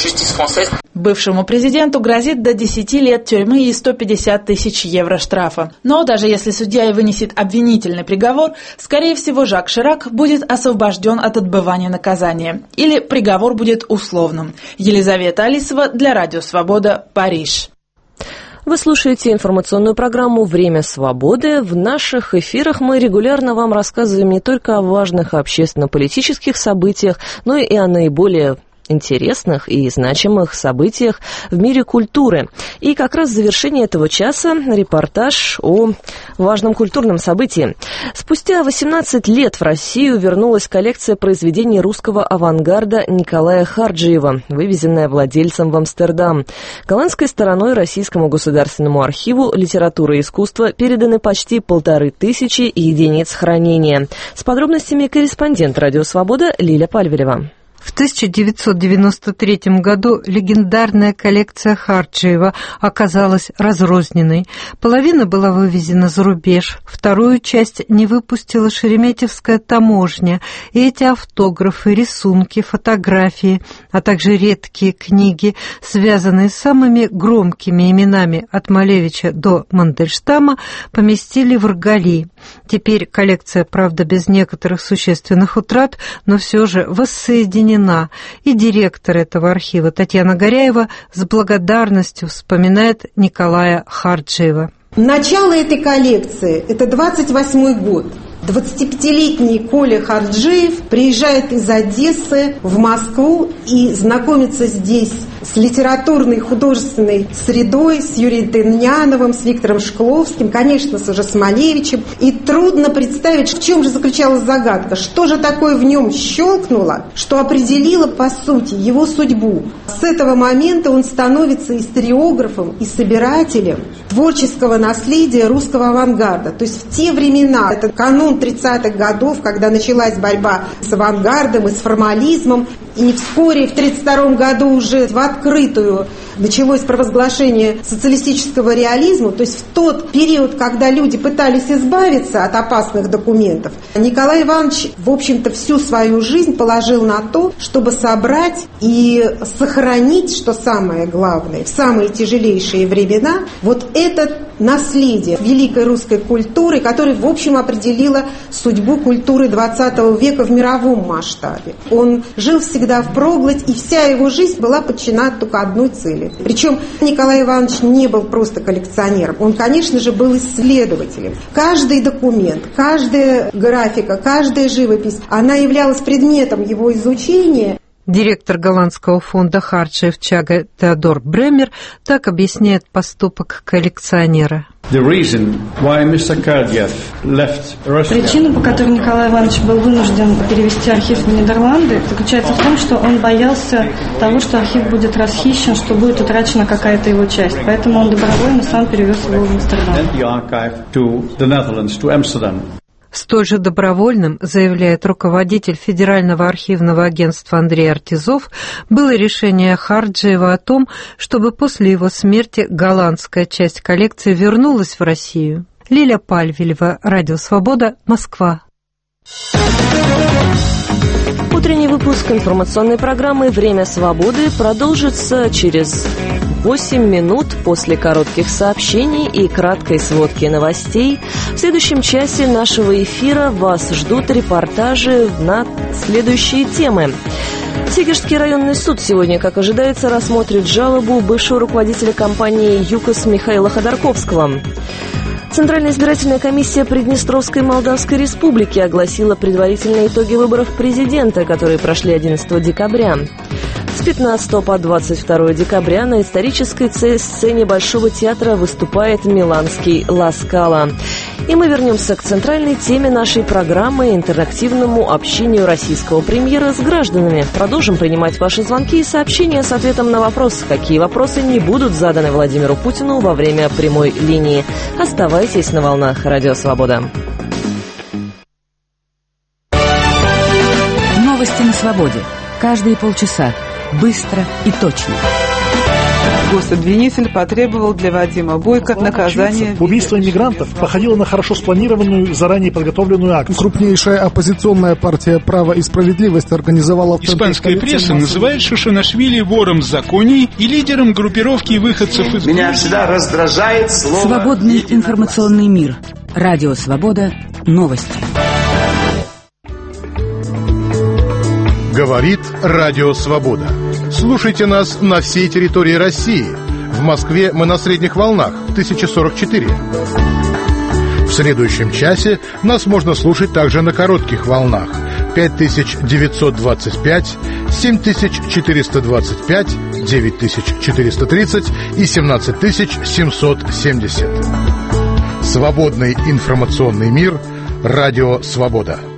Бывшему президенту грозит до десяти лет тюрьмы и сто пятьдесят тысяч евро штрафа. Но даже если судья и вынесет обвинительный приговор, скорее всего, Жак Ширак будет освобожден от отбывания наказания. Или приговор будет условным. Елизавета Алисова для Радио Свобода, Париж. Вы слушаете информационную программу «Время свободы». В наших эфирах мы регулярно вам рассказываем не только о важных общественно-политических событиях, но и о наиболее интересных и значимых событиях в мире культуры. И как раз в завершении этого часа репортаж о важном культурном событии. Спустя восемнадцать лет в Россию вернулась коллекция произведений русского авангарда Николая Харджиева, вывезенная владельцем в Амстердам. Голландской стороной Российскому государственному архиву литературы и искусства переданы почти полторы тысячи единиц хранения. С подробностями корреспондент «Радио Свобода» Лиля Пальвелева. В тысяча девятьсот девяносто третьем году легендарная коллекция Харджиева оказалась разрозненной. Половина была вывезена за рубеж, вторую часть не выпустила Шереметьевская таможня, и эти автографы, рисунки, фотографии, а также редкие книги, связанные с самыми громкими именами от Малевича до Мандельштама, поместили в Ргали. Теперь коллекция, правда, без некоторых существенных утрат, но все же воссоединена. И директор этого архива Татьяна Горяева с благодарностью вспоминает Николая Харджиева. Начало этой коллекции – это двадцать восьмой год. двадцатипятилетний Коля Харджиев приезжает из Одессы в Москву и знакомится здесь с литературной художественной средой, с Юрием Тыньяновым, с Виктором Шкловским, конечно, с уже с Малевичем. И трудно представить, в чем же заключалась загадка, что же такое в нем щелкнуло, что определило, по сути, его судьбу. С этого момента он становится историографом и собирателем творческого наследия русского авангарда. То есть в те времена, это канун тридцатых годов, когда началась борьба с авангардом и с формализмом, и вскоре в тридцать втором году уже в открытую началось провозглашение социалистического реализма, то есть в тот период, когда люди пытались избавиться от опасных документов, Николай Иванович, в общем-то, всю свою жизнь положил на то, чтобы собрать и сохранить, что самое главное, в самые тяжелейшие времена, вот это наследие великой русской культуры, которое, в общем, определило судьбу культуры двадцатого века в мировом масштабе. Он жил всегда впроголодь, и вся его жизнь была подчинена только одной цели. Причем Николай Иванович не был просто коллекционером, он, конечно же, был исследователем. Каждый документ, каждая графика, каждая живопись, она являлась предметом его изучения. Директор голландского фонда Харджиев Чага Теодор Бремер так объясняет поступок коллекционера. Причина, по которой Николай Иванович был вынужден перевести архив в Нидерланды, заключается в том, что он боялся того, что архив будет расхищен, что будет утрачена какая-то его часть. Поэтому он добровольно сам перевез его в Амстердам. Столь же добровольным, заявляет руководитель Федерального архивного агентства Андрей Артизов, было решение Харджиева о том, чтобы после его смерти голландская часть коллекции вернулась в Россию. Лиля Пальвелева, Радио Свобода, Москва. Утренний выпуск информационной программы «Время свободы» продолжится через восемь минут после коротких сообщений и краткой сводки новостей. В следующем часе нашего эфира вас ждут репортажи на следующие темы. Сегежский районный суд сегодня, как ожидается, рассмотрит жалобу бывшего руководителя компании «ЮКОС» Михаила Ходорковского. Центральная избирательная комиссия Приднестровской Молдавской Республики огласила предварительные итоги выборов президента, которые прошли одиннадцатого декабря. С пятнадцатого по двадцать второе декабря на исторической сцене Большого театра выступает миланский «Ла Скала». И мы вернемся к центральной теме нашей программы – интерактивному общению российского премьера с гражданами. Продолжим принимать ваши звонки и сообщения с ответом на вопрос, какие вопросы не будут заданы Владимиру Путину во время прямой линии. Оставайтесь на волнах Радио Свобода. Новости на свободе. Каждые полчаса. Быстро и точно. Гособвинитель потребовал для Вадима Бойко наказания. Убийство иммигрантов походило на хорошо спланированную, заранее подготовленную акцию. Крупнейшая оппозиционная партия «Право и справедливость» организовала... Испанская пресса называет Шишинашвили вором законий и лидером группировки выходцев из... Меня всегда раздражает слово... Свободный информационный мир. Радио Свобода. Новости. Говорит Радио Свобода. Слушайте нас на всей территории России. В Москве мы на средних волнах тысяча сорок четыре. В следующем часе нас можно слушать также на коротких волнах пять тысяч девятьсот двадцать пять, семь тысяч четыреста двадцать пять, девять тысяч четыреста тридцать и семнадцать тысяч семьсот семьдесят. Свободный информационный мир. Радио Свобода.